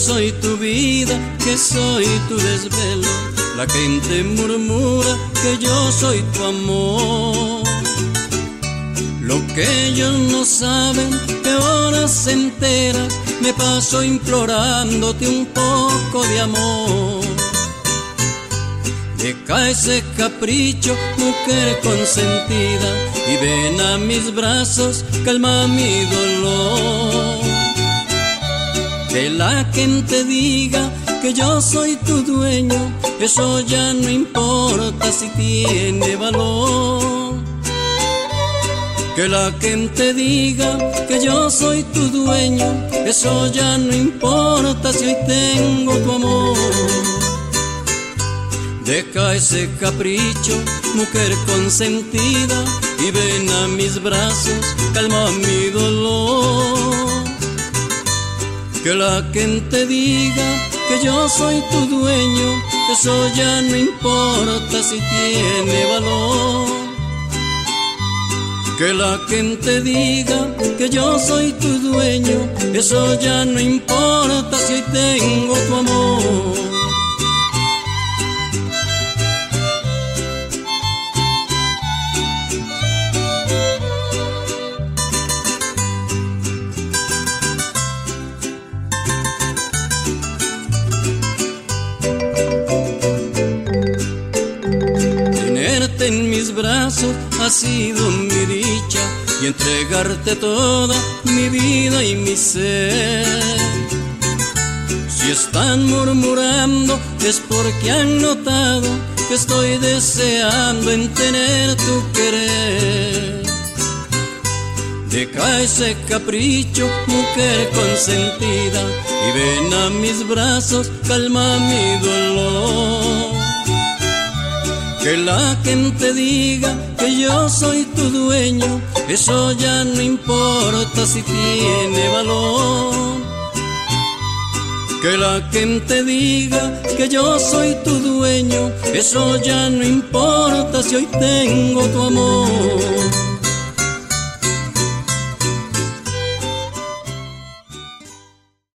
soy tu vida, que soy tu desvelo. La gente murmura que yo soy tu amor. Lo que ellos no saben, que horas enteras me paso implorándote un poco de amor. Deja ese capricho, mujer consentida, y ven a mis brazos, calma mi dolor. Que la gente diga que yo soy tu dueño, eso ya no importa si tiene valor. Que la gente diga que yo soy tu dueño, eso ya no importa si hoy tengo tu amor. Deja ese capricho, mujer consentida, y ven a mis brazos, calma mi dolor. Que la gente diga que yo soy tu dueño, eso ya no importa si tiene valor. Que la gente diga que yo soy tu dueño, eso ya no importa si hoy tengo tu amor. En mis brazos ha sido mi dicha, y entregarte toda mi vida y mi ser. Si están murmurando es porque han notado que estoy deseando en tener tu querer. Deja ese capricho, mujer consentida, y ven a mis brazos, calma mi dolor. Que la gente diga que yo soy tu dueño, eso ya no importa si tiene valor. Que la gente diga que yo soy tu dueño, eso ya no importa si hoy tengo tu amor.